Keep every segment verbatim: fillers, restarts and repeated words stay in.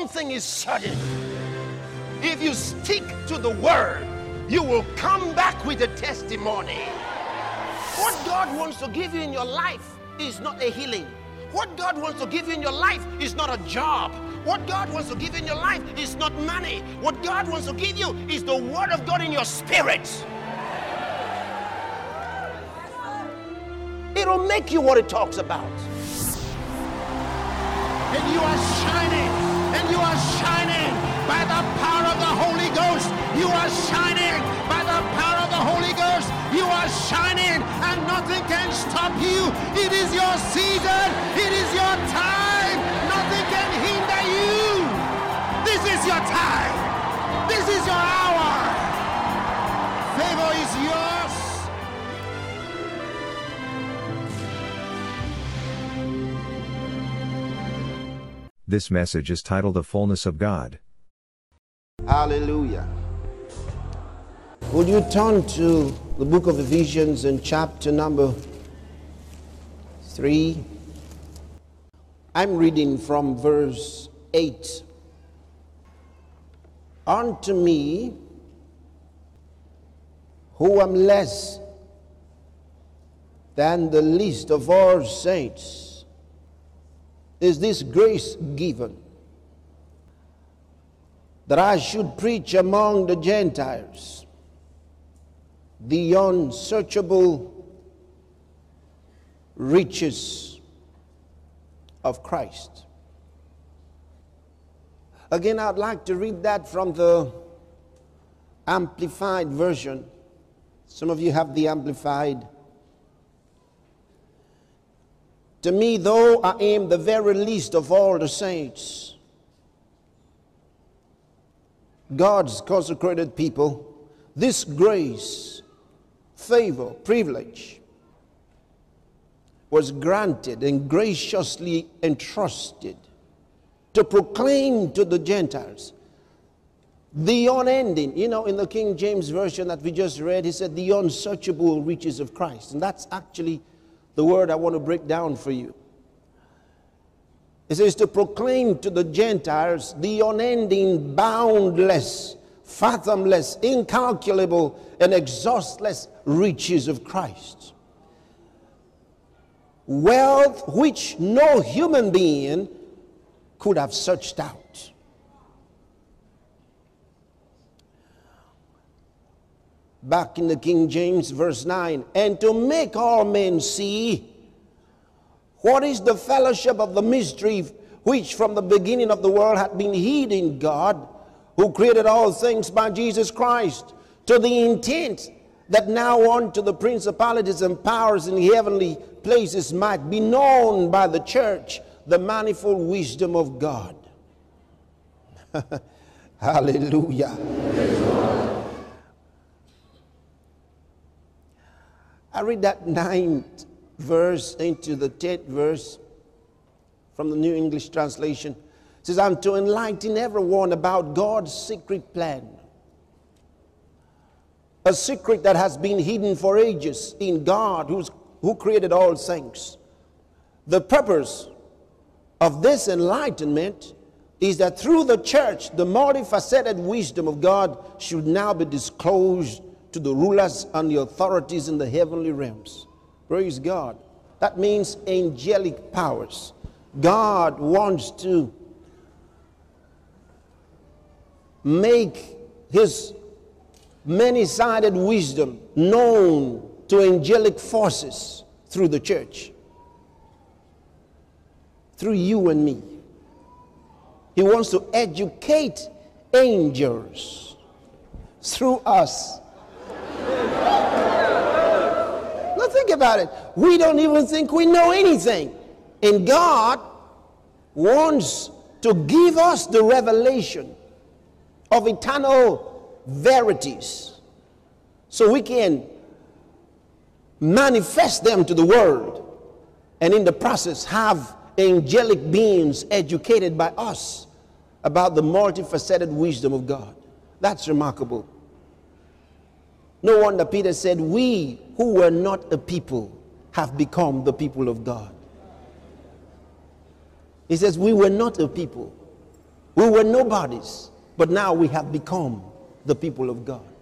thing is certain. If you stick to the word, you will come back with a testimony. What God wants to give you in your life is not a healing. What God wants to give you in your life is not a job. What God wants to give you in your life is not money. What God wants to give you is the word of God in your spirit. It'll make you what it talks about. And you are shining, and you are shining by the power of the Holy Ghost. You are shining by the power of the Holy Ghost. You are shining, and nothing can stop you. It is your season. It is your time. Nothing can hinder you. This is your time. This is your hour. Favor is yours. This message is titled The Fullness of God. Hallelujah. Would you turn to the book of Ephesians in chapter number three? I'm reading from verse eight. Unto me, who am less than the least of all saints, is this grace given, that I should preach among the Gentiles the unsearchable riches of Christ. Again, I'd like to read that from the Amplified version. Some of you have the Amplified. To me, though I am the very least of all the saints, God's consecrated people, this grace, favor, privilege was granted and graciously entrusted to proclaim to the Gentiles the unending, you know, in the King James Version that we just read, he said the unsearchable riches of Christ. And that's actually the word I want to break down for you. It says to proclaim to the Gentiles the unending, boundless, fathomless, incalculable, and exhaustless riches of Christ. Wealth which no human being could have searched out. Back in the King James, verse nine, and to make all men see what is the fellowship of the mystery which from the beginning of the world hath been hid in God, who created all things by Jesus Christ, to the intent that now unto the principalities and powers in heavenly places might be known by the church the manifold wisdom of God. Hallelujah. I read that ninth verse into the tenth verse from the New English Translation. It says, "I'm to enlighten everyone about God's secret plan. A secret that has been hidden for ages in God who's, who created all things. The purpose of this enlightenment is that through the church, the multifaceted wisdom of God should now be disclosed to the rulers and the authorities in the heavenly realms." Praise God. That means angelic powers. God wants to make his many-sided wisdom known to angelic forces through the church, through you and me. He wants to educate angels through us. Now think about it. We don't even think we know anything. And God wants to give us the revelation of eternal verities so we can manifest them to the world, and in the process have angelic beings educated by us about the multifaceted wisdom of God. That's remarkable. No wonder Peter said, we who were not a people have become the people of God. He says, we were not a people. We were nobodies, but now we have become the people of God.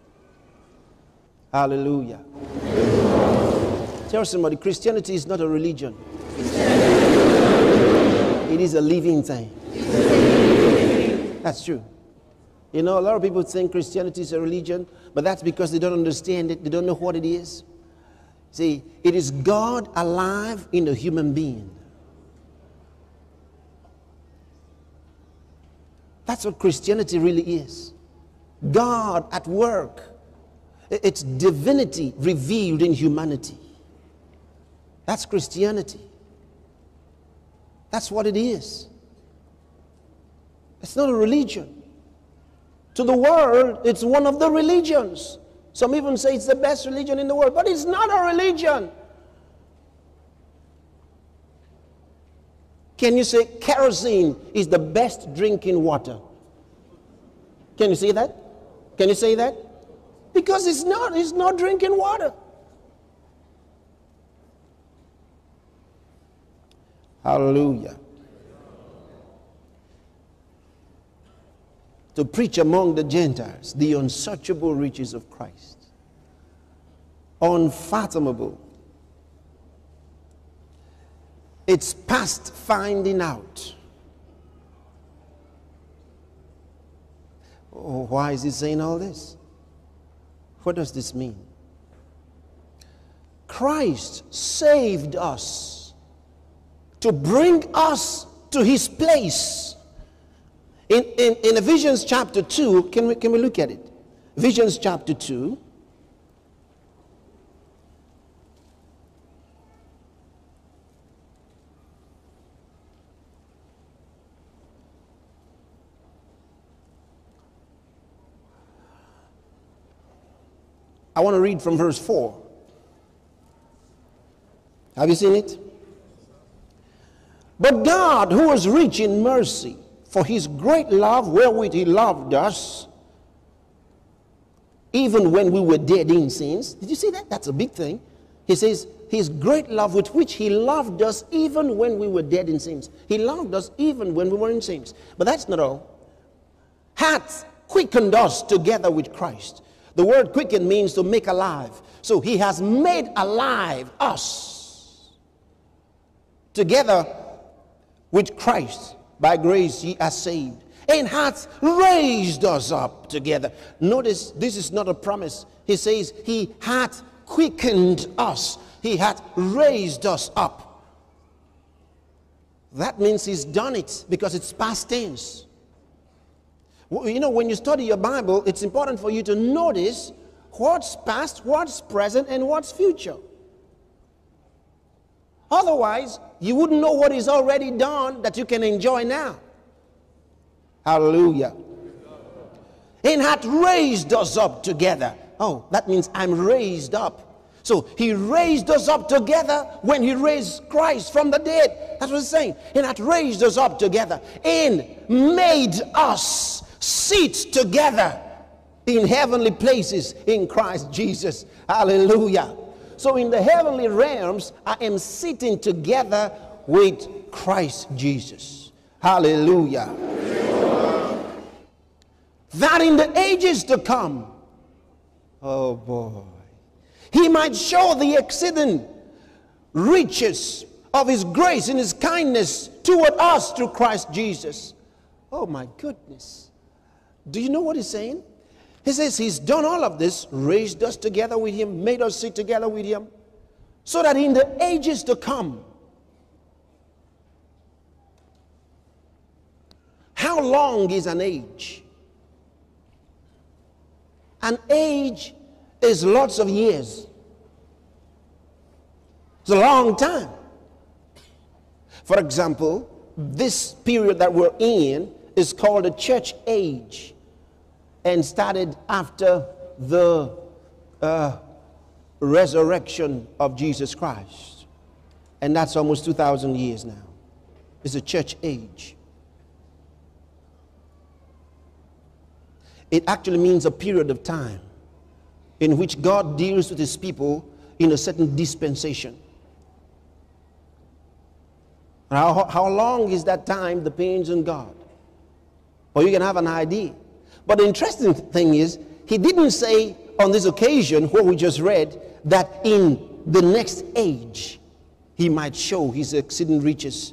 Hallelujah. Tell somebody, Christianity is not a religion. It is a living thing. That's true. You know, a lot of people think Christianity is a religion, but that's because they don't understand it. They don't know what it is. See, it is God alive in a human being. That's what Christianity really is. God at work. It's divinity revealed in humanity. That's Christianity. That's what it is. It's not a religion. To the world, it's one of the religions. Some even say it's the best religion in the world, but it's not a religion. Can you say kerosene is the best drinking water? Can you say that? Can you say that? Because it's not, it's not drinking water. Hallelujah. To preach among the Gentiles the unsearchable riches of Christ. Unfathomable. It's past finding out. Oh, why is he saying all this? What does this mean? Christ saved us to bring us to his place. In, in, in Ephesians chapter two, can we, can we look at it? Ephesians chapter two. I want to read from verse four. Have you seen it? But God, who was rich in mercy, for his great love wherewith he loved us, even when we were dead in sins. Did you see that? That's a big thing. He says, his great love with which he loved us even when we were dead in sins. He loved us even when we were in sins. But that's not all. Hath quickened us together with Christ. The word quicken means to make alive. So he has made alive us together with Christ. By grace ye are saved, and hath raised us up together. Notice, this is not a promise. He says he hath quickened us. He hath raised us up. That means he's done it because it's past tense. You know, when you study your Bible, it's important for you to notice what's past, what's present, and what's future. Otherwise, you wouldn't know what is already done that you can enjoy now. Hallelujah. And hath raised us up together. Oh, that means I'm raised up. So he raised us up together when he raised Christ from the dead. That's what he's saying. And hath raised us up together and made us sit together in heavenly places in Christ Jesus. Hallelujah. So in the heavenly realms, I am sitting together with Christ Jesus. Hallelujah. That in the ages to come, oh boy, he might show the exceeding riches of his grace and his kindness toward us through Christ Jesus. Oh my goodness. Do you know what he's saying? He says he's done all of this, raised us together with him, made us sit together with him, so that in the ages to come. How long is an age? An age is lots of years. It's a long time. For example, this period that we're in is called the church age and started after the uh, resurrection of Jesus Christ. And that's almost two thousand years now. It's a church age. It actually means a period of time in which God deals with his people in a certain dispensation. How, how long is that time depends on God. or you can have an idea. But the interesting thing is, he didn't say on this occasion, what we just read, that in the next age, he might show his exceeding riches.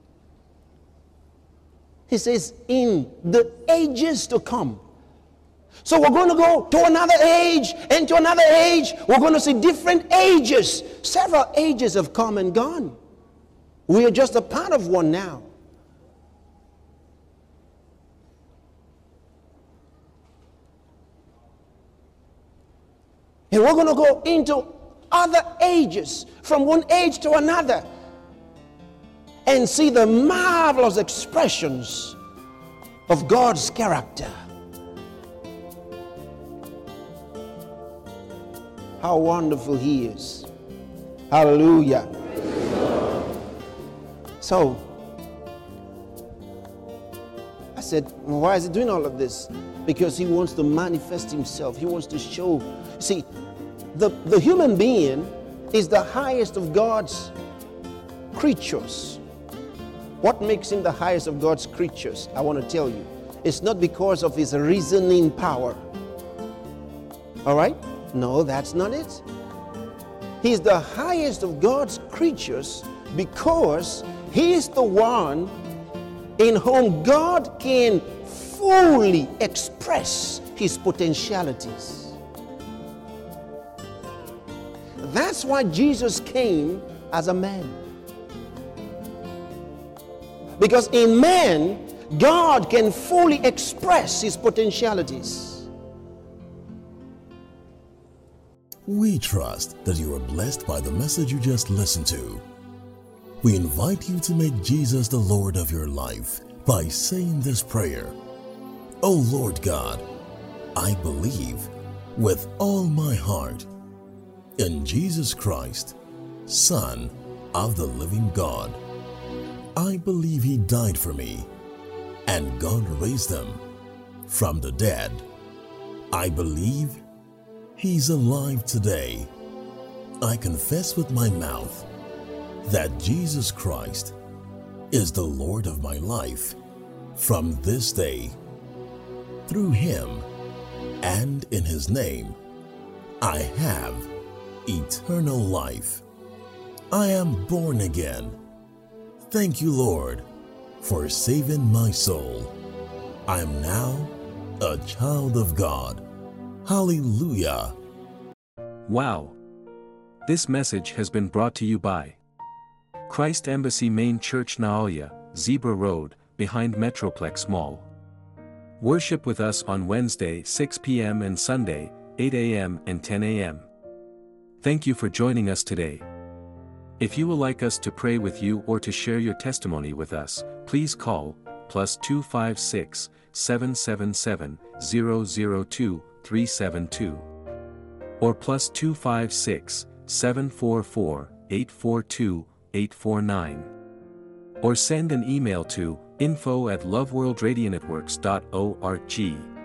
He says, in the ages to come. So we're going to go to another age and to another age. We're going to see different ages. Several ages have come and gone. We are just a part of one now. And we're going to go into other ages, from one age to another, and see the marvelous expressions of God's character. How wonderful He is. Hallelujah. So, I said, well, why is He doing all of this? Because He wants to manifest Himself. He wants to show. See, the, the human being is the highest of God's creatures. What makes him the highest of God's creatures? I want to tell you. It's not because of his reasoning power. All right? No, that's not it. He's the highest of God's creatures because he is the one in whom God can fully express his potentialities. That's why Jesus came as a man. Because in man, God can fully express his potentialities. We trust that you are blessed by the message you just listened to. We invite you to make Jesus the Lord of your life by saying this prayer. Oh Lord God, I believe with all my heart in Jesus Christ, Son of the living God. I believe He died for me, and God raised Him from the dead. I believe He's alive today. I confess with my mouth that Jesus Christ is the Lord of my life from this day. Through Him and in His name, I have eternal life. I am born again. Thank you, Lord, for saving my soul. I am now a child of God. Hallelujah. Wow. This message has been brought to you by Christ Embassy Main Church, Naoya, Zebra Road, behind Metroplex Mall. Worship with us on Wednesday six p m and Sunday eight a m and ten a m Thank you for joining us today. If you would like us to pray with you or to share your testimony with us, please call plus two five six, seven seven seven, zero zero two, three seven two or plus two five six, seven four four, eight four two, eight four nine or send an email to info at loveworldradionetworks dot org.